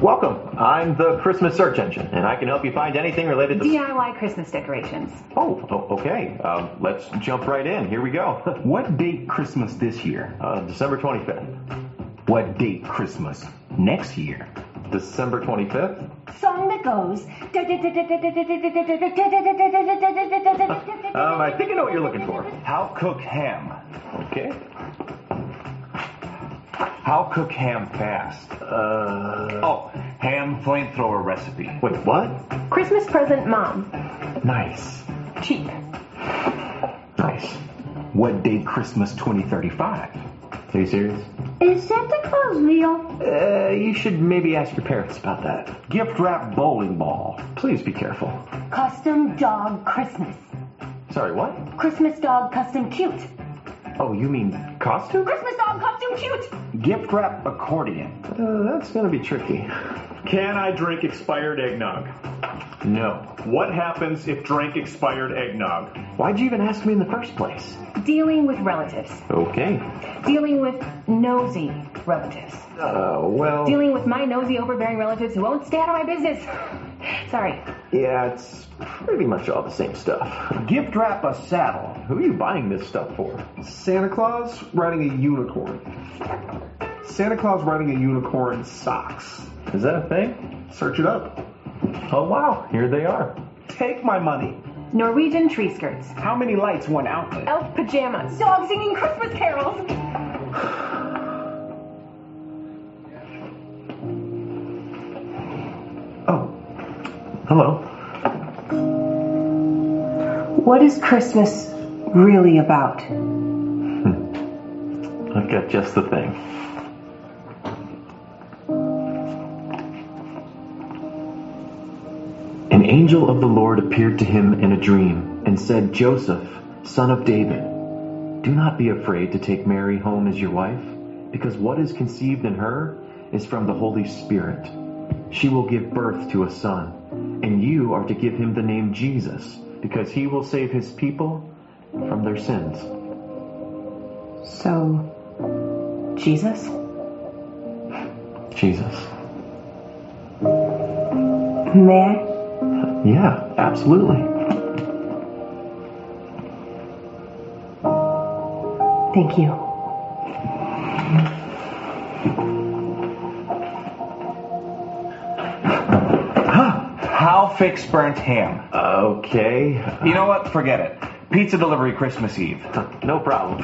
Welcome. I'm the Christmas search engine, and I can help you find anything related to... DIY Christmas decorations. Okay. Let's jump right in. Here we go. What date Christmas this year? December 25th. What date Christmas next year? December 25th? Song that goes. I think I know what you're looking for. How cook ham? Okay. How cook ham fast? Ham flamethrower recipe. Wait, what? Christmas present mom. Nice. Cheap. Nice. What date Christmas 2035? Are you serious? Is Santa Claus real? You should maybe ask your parents about that. Gift wrap bowling ball. Please be careful. Custom dog Christmas. Sorry, what? Christmas dog custom cute. Oh, you mean costume? Christmas dog custom cute. Gift wrap accordion. That's gonna be tricky. Can I drink expired eggnog? No. What happens if drank expired eggnog? Why'd you even ask me in the first place? Dealing with relatives. Okay. Dealing with nosy relatives. Well... Dealing with my nosy, overbearing relatives who won't stay out of my business. Sorry. Yeah, it's pretty much all the same stuff. Gift wrap a saddle. Who are you buying this stuff for? Santa Claus riding a unicorn. Santa Claus riding a unicorn socks. Is that a thing? Search it up. Oh, wow. Here they are. Take my money. Norwegian tree skirts. How many lights, one outlet? Elf pajamas. Dog singing Christmas carols. Oh. Hello. What is Christmas really about? I've got just the thing. An angel of the Lord appeared to him in a dream and said, Joseph, son of David, do not be afraid to take Mary home as your wife, because what is conceived in her is from the Holy Spirit. She will give birth to a son, and you are to give him the name Jesus, because he will save his people from their sins. So, Jesus? Jesus. May I? Yeah, absolutely. Thank you. How fix burnt ham? Okay. You know what? Forget it. Pizza delivery Christmas Eve. No problem.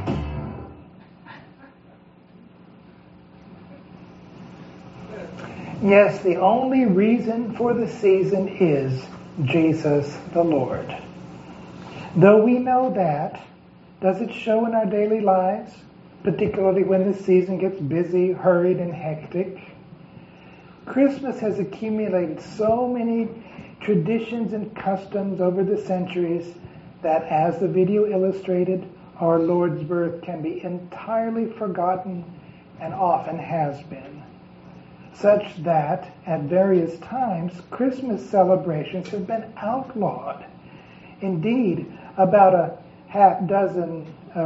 Yes, the only reason for the season is Jesus the Lord. Though we know that, does it show in our daily lives, particularly when the season gets busy, hurried, and hectic? Christmas has accumulated so many traditions and customs over the centuries that, as the video illustrated, our Lord's birth can be entirely forgotten and often has been. Such that, at various times, Christmas celebrations have been outlawed. Indeed, about a half dozen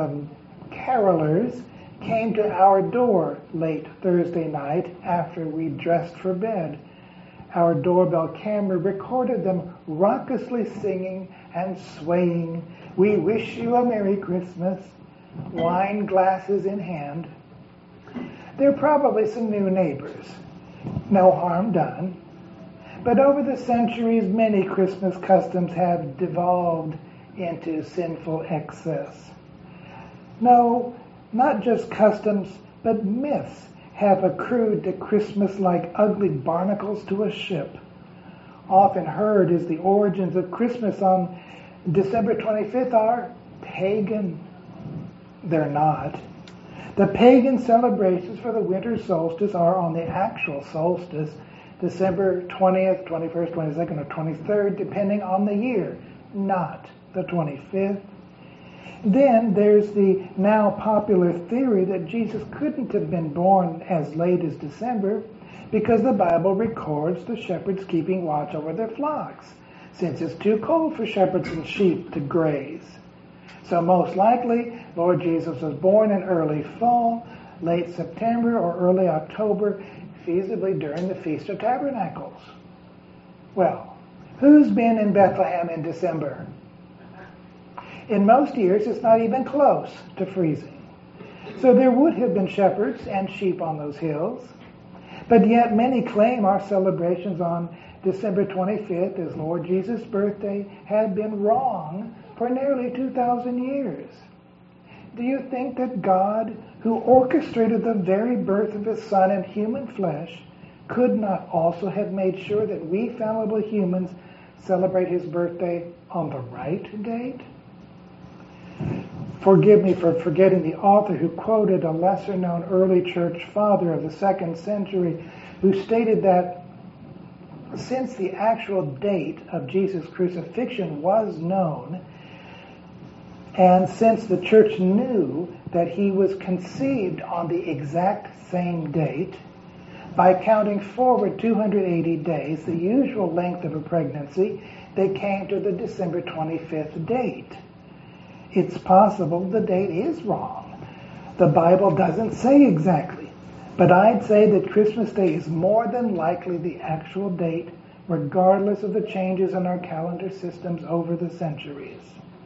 carolers came to our door late Thursday night after we dressed for bed. Our doorbell camera recorded them raucously singing and swaying, "We wish you a Merry Christmas," wine glasses in hand. They're probably some new neighbors. No harm done. But over the centuries, many Christmas customs have devolved into sinful excess. No, not just customs, but myths have accrued to Christmas like ugly barnacles to a ship. Often heard is the origins of Christmas on December 25th are pagan. They're not. The pagan celebrations for the winter solstice are on the actual solstice, December 20th, 21st, 22nd, or 23rd, depending on the year, not the 25th. Then there's the now popular theory that Jesus couldn't have been born as late as December because the Bible records the shepherds keeping watch over their flocks, since it's too cold for shepherds and sheep to graze. So most likely, Lord Jesus was born in early fall, late September, or early October, feasibly during the Feast of Tabernacles. Well, who's been in Bethlehem in December? In most years, it's not even close to freezing. So there would have been shepherds and sheep on those hills. But yet many claim our celebrations on December 25th as Lord Jesus' birthday have been wrong for nearly 2,000 years. Do you think that God, who orchestrated the very birth of his Son in human flesh, could not also have made sure that we fallible humans celebrate his birthday on the right date? Forgive me for forgetting the author who quoted a lesser-known early church father of the 2nd century who stated that since the actual date of Jesus' crucifixion was known, and since the church knew that he was conceived on the exact same date, by counting forward 280 days, the usual length of a pregnancy, they came to the December 25th date. It's possible the date is wrong. The Bible doesn't say exactly, but I'd say that Christmas Day is more than likely the actual date, regardless of the changes in our calendar systems over the centuries.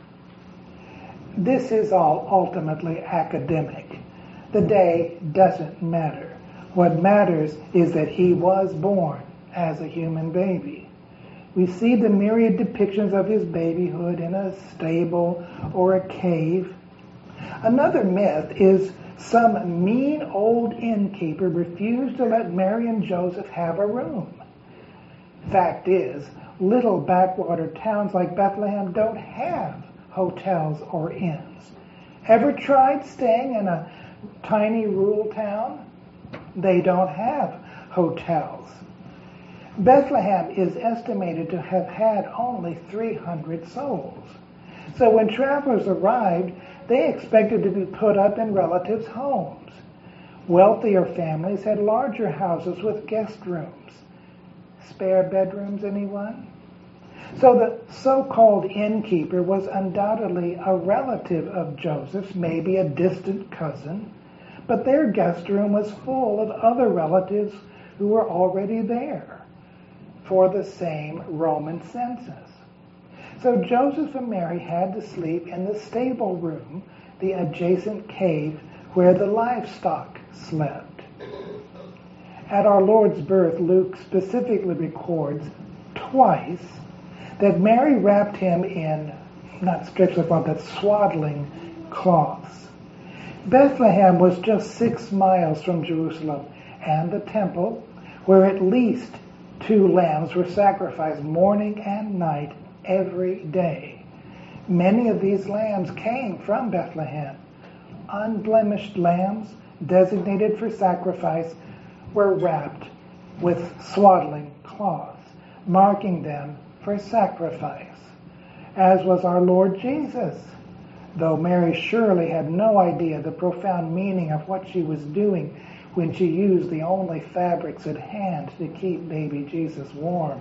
This is all ultimately academic. The day doesn't matter. What matters is that he was born as a human baby. We see the myriad depictions of his babyhood in a stable or a cave. Another myth is some mean old innkeeper refused to let Mary and Joseph have a room. Fact is, little backwater towns like Bethlehem don't have hotels or inns. Ever tried staying in a tiny rural town? They don't have hotels. Bethlehem is estimated to have had only 300 souls. So when travelers arrived, they expected to be put up in relatives' homes. Wealthier families had larger houses with guest rooms. Spare bedrooms, anyone? So the so-called innkeeper was undoubtedly a relative of Joseph's, maybe a distant cousin, but their guest room was full of other relatives who were already there for the same Roman census. So Joseph and Mary had to sleep in the stable room, the adjacent cave where the livestock slept. At our Lord's birth, Luke specifically records twice that Mary wrapped him in, not strictly cloth, but swaddling cloths. Bethlehem was just 6 miles from Jerusalem and the temple, where at least 2 lambs were sacrificed morning and night every day. Many of these lambs came from Bethlehem. Unblemished lambs designated for sacrifice were wrapped with swaddling cloths, marking them for sacrifice, as was our Lord Jesus, though Mary surely had no idea the profound meaning of what she was doing when she used the only fabrics at hand to keep baby Jesus warm.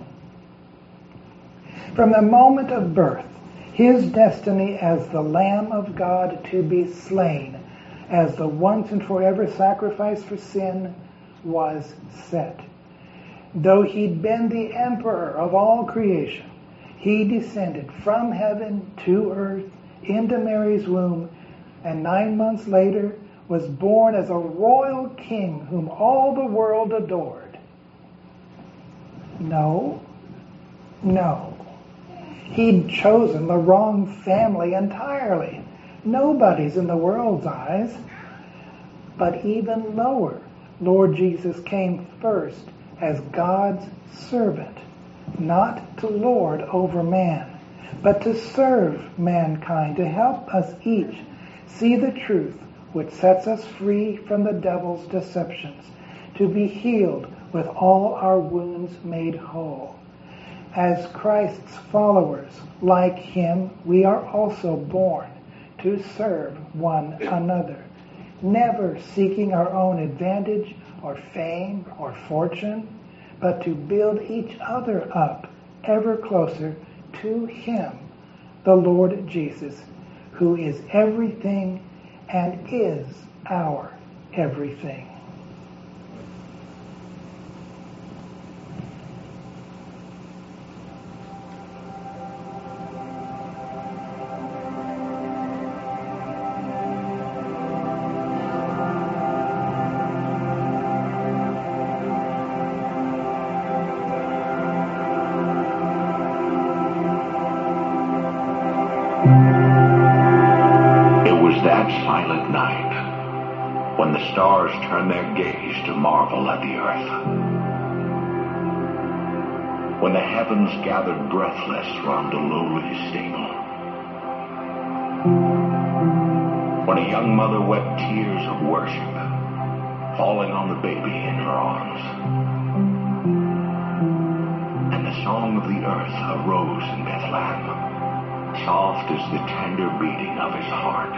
From the moment of birth, his destiny as the Lamb of God to be slain, as the once and forever sacrifice for sin, was set. Though he'd been the emperor of all creation, he descended from heaven to earth into Mary's womb, and 9 months later was born as a royal king whom all the world adored. No. He'd chosen the wrong family entirely. Nobody's in the world's eyes. But even lower, Lord Jesus came first as God's servant, not to lord over man, but to serve mankind, to help us each see the truth which sets us free from the devil's deceptions, to be healed with all our wounds made whole. As Christ's followers, like him, we are also born to serve one another, never seeking our own advantage or fame or fortune, but to build each other up ever closer to him, the Lord Jesus, who is everything and is our everything. that silent night, when the stars turn their gaze to marvel at the earth, when the heavens gathered breathless round a lowly stable, when a young mother wept tears of worship, falling on the baby in her arms, and the song of the earth arose in Bethlehem, soft as the tender beating of his heart.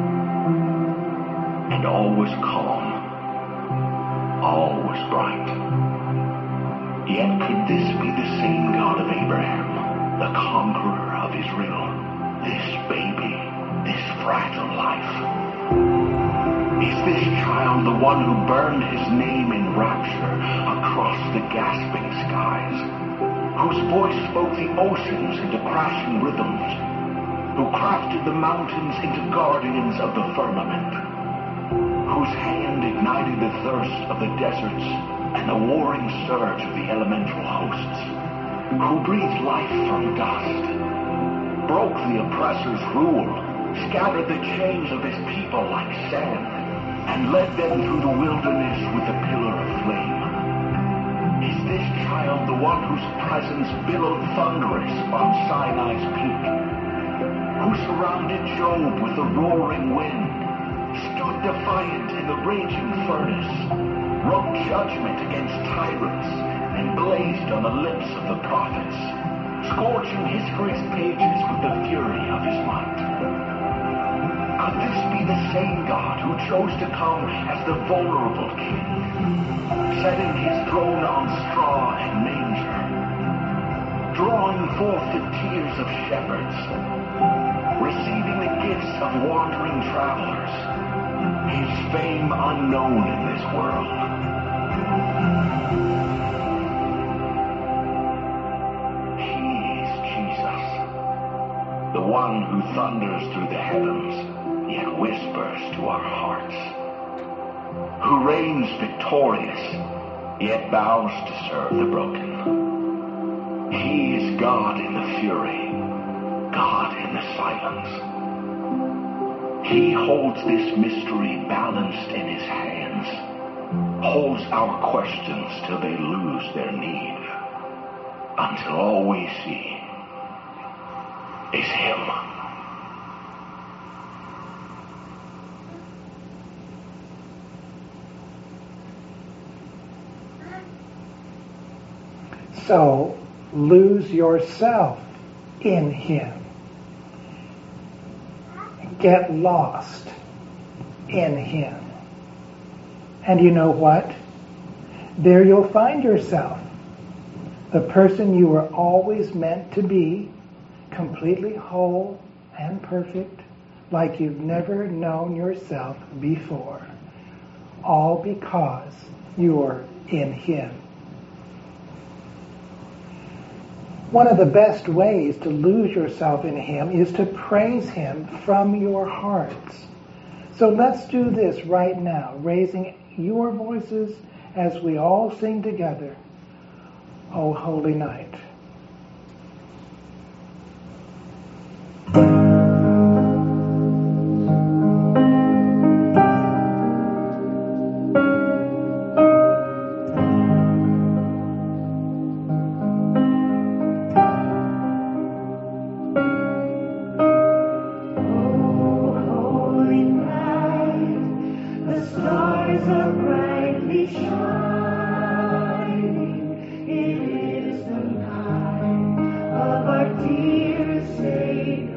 And all was calm, all was bright. Yet could this be the same God of Abraham, the conqueror of Israel, this baby, this fragile life? Is this child the one who burned his name in rapture across the gasping skies, whose voice spoke the oceans into crashing rhythms, who crafted the mountains into guardians of the firmament, whose hand ignited the thirst of the deserts and the warring surge of the elemental hosts, who breathed life from dust, broke the oppressor's rule, scattered the chains of his people like sand, and led them through the wilderness with a pillar of flame. Is this child the one whose presence billowed thunderous on Sinai's peak, who surrounded Job with a roaring wind, stood defiant in the raging furnace, wrote judgment against tyrants, and blazed on the lips of the prophets, scorching history's pages with the fury of his might? Could this be the same God who chose to come as the vulnerable king, setting his throne on straw and manger, drawing forth the tears of shepherds, receiving the gifts of wandering travelers, his fame unknown in this world? He is Jesus, the one who thunders through the heavens, yet whispers to our hearts, who reigns victorious, yet bows to serve the broken. He is God in the fury, God in the silence. He holds this mystery balanced in his hands, holds our questions till they lose their need, until all we see is him. So, lose yourself in him. Get lost in him. And you know what? There you'll find yourself. The person you were always meant to be, completely whole and perfect, like you've never known yourself before. All because you're in him. One of the best ways to lose yourself in him is to praise him from your hearts. So let's do this right now, raising your voices as we all sing together, O Holy Night. It is the night of our dear Savior.